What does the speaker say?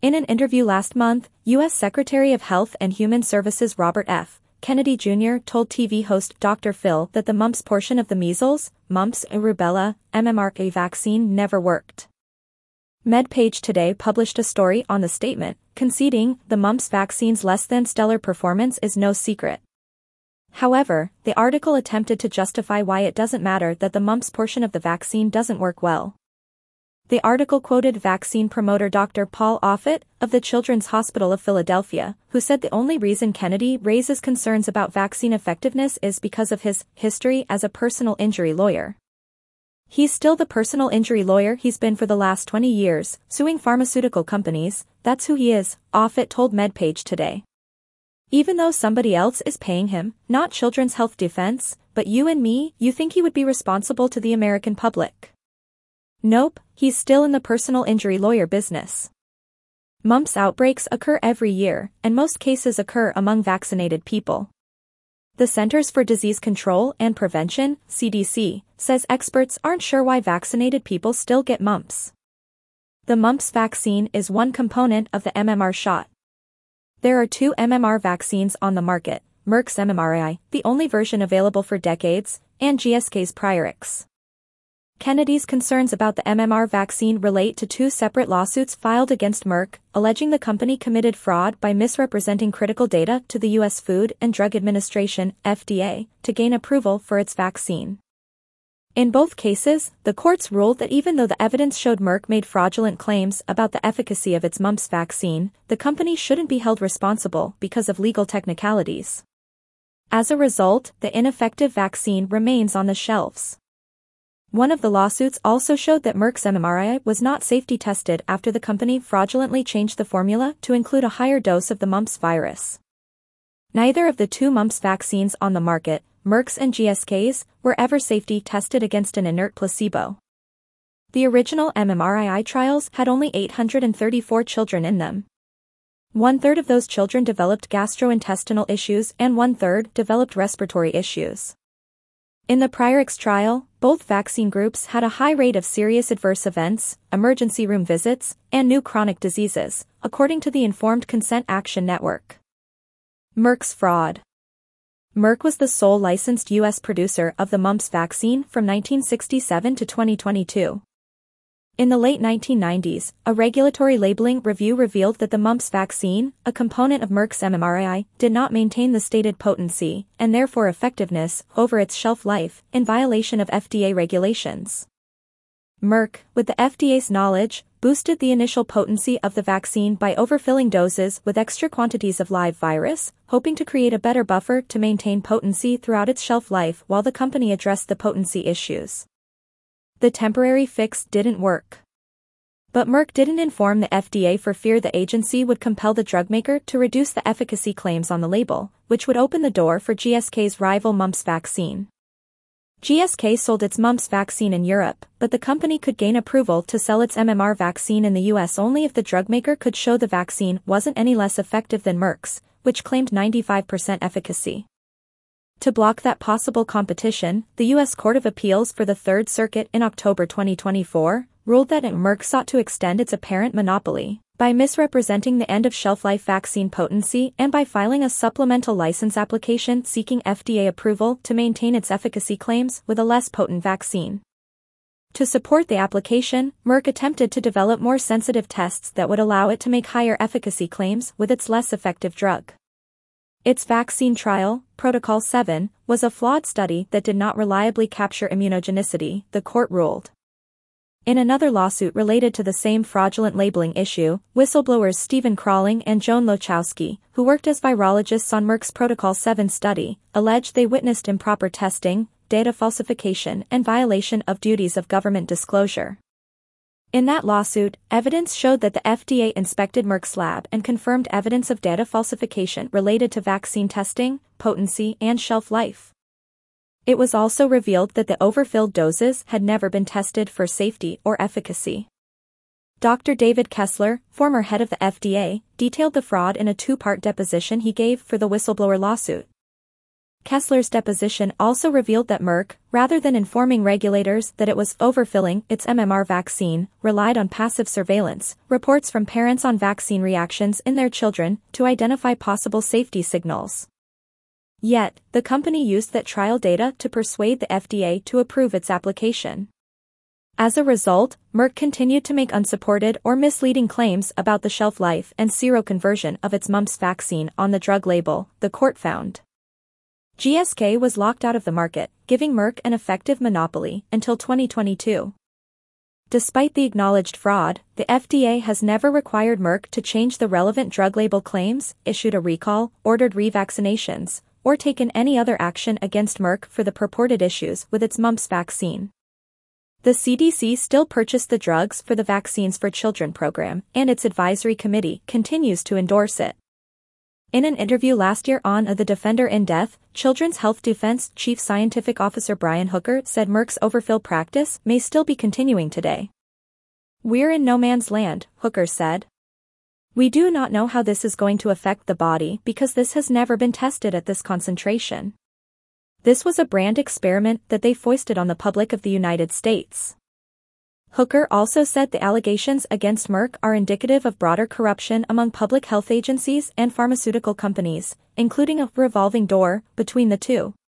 In an interview last month, U.S. Secretary of Health and Human Services Robert F. Kennedy Jr. told TV host Dr. Phil that the mumps portion of the measles, mumps, and rubella (MMR) vaccine never worked. MedPage Today published a story on the statement, conceding the mumps vaccine's less than stellar performance is no secret. However, the article attempted to justify why it doesn't matter that the mumps portion of the vaccine doesn't work well. The article quoted vaccine promoter Dr. Paul Offit of the Children's Hospital of Philadelphia, who said the only reason Kennedy raises concerns about vaccine effectiveness is because of his history as a personal injury lawyer. He's still the personal injury lawyer he's been for the last 20 years, suing pharmaceutical companies. That's who he is, Offit told MedPage Today. Even though somebody else is paying him, not Children's Health Defense, but you and me, you think he would be responsible to the American public? Nope, he's still in the personal injury lawyer business. Mumps outbreaks occur every year, and most cases occur among vaccinated people. The Centers for Disease Control and Prevention, CDC, says experts aren't sure why vaccinated people still get mumps. The mumps vaccine is one component of the MMR shot. There are two MMR vaccines on the market, Merck's MMRI, the only version available for decades, and GSK's Priorix. Kennedy's concerns about the MMR vaccine relate to two separate lawsuits filed against Merck, alleging the company committed fraud by misrepresenting critical data to the U.S. Food and Drug Administration, FDA, to gain approval for its vaccine. In both cases, the courts ruled that even though the evidence showed Merck made fraudulent claims about the efficacy of its mumps vaccine, the company shouldn't be held responsible because of legal technicalities. As a result, the ineffective vaccine remains on the shelves. One of the lawsuits also showed that Merck's MMRI was not safety tested after the company fraudulently changed the formula to include a higher dose of the mumps virus. Neither of the two mumps vaccines on the market, Merck's and GSK's, were ever safety tested against an inert placebo. The original MMRI trials had only 834 children in them. 1/3 of those children developed gastrointestinal issues and 1/3 developed respiratory issues. In the Priorix trial, both vaccine groups had a high rate of serious adverse events, emergency room visits, and new chronic diseases, according to the Informed Consent Action Network. Merck's fraud. Merck was the sole licensed U.S. producer of the mumps vaccine from 1967 to 2022. In the late 1990s, a regulatory labeling review revealed that the mumps vaccine, a component of Merck's MMRI, did not maintain the stated potency, and therefore effectiveness, over its shelf life, in violation of FDA regulations. Merck, with the FDA's knowledge, boosted the initial potency of the vaccine by overfilling doses with extra quantities of live virus, hoping to create a better buffer to maintain potency throughout its shelf life while the company addressed the potency issues. The temporary fix didn't work. But Merck didn't inform the FDA for fear the agency would compel the drug maker to reduce the efficacy claims on the label, which would open the door for GSK's rival mumps vaccine. GSK sold its mumps vaccine in Europe, but the company could gain approval to sell its MMR vaccine in the US only if the drug maker could show the vaccine wasn't any less effective than Merck's, which claimed 95% efficacy. To block that possible competition, the U.S. Court of Appeals for the Third Circuit in October 2024 ruled that Merck sought to extend its apparent monopoly by misrepresenting the end-of-shelf-life vaccine potency and by filing a supplemental license application seeking FDA approval to maintain its efficacy claims with a less potent vaccine. To support the application, Merck attempted to develop more sensitive tests that would allow it to make higher efficacy claims with its less effective drug. Its vaccine trial, Protocol 7, was a flawed study that did not reliably capture immunogenicity, the court ruled. In another lawsuit related to the same fraudulent labeling issue, whistleblowers Stephen Crawling and Joan Lochowski, who worked as virologists on Merck's Protocol 7 study, alleged they witnessed improper testing, data falsification, and violation of duties of government disclosure. In that lawsuit, evidence showed that the FDA inspected Merck's lab and confirmed evidence of data falsification related to vaccine testing, potency, and shelf life. It was also revealed that the overfilled doses had never been tested for safety or efficacy. Dr. David Kessler, former head of the FDA, detailed the fraud in a two-part deposition he gave for the whistleblower lawsuit. Kessler's deposition also revealed that Merck, rather than informing regulators that it was overfilling its MMR vaccine, relied on passive surveillance, reports from parents on vaccine reactions in their children, to identify possible safety signals. Yet, the company used that trial data to persuade the FDA to approve its application. As a result, Merck continued to make unsupported or misleading claims about the shelf life and seroconversion of its mumps vaccine on the drug label, the court found. GSK was locked out of the market, giving Merck an effective monopoly until 2022. Despite the acknowledged fraud, the FDA has never required Merck to change the relevant drug label claims, issued a recall, ordered revaccinations, or taken any other action against Merck for the purported issues with its mumps vaccine. The CDC still purchased the drugs for the Vaccines for Children program, and its advisory committee continues to endorse it. In an interview last year on The Defender in Depth, Children's Health Defense Chief Scientific Officer Brian Hooker said Merck's overfill practice may still be continuing today. "We're in no man's land," Hooker said. "We do not know how this is going to affect the body because this has never been tested at this concentration. This was a brand experiment that they foisted on the public of the United States." Hooker also said the allegations against Merck are indicative of broader corruption among public health agencies and pharmaceutical companies, including a revolving door between the two.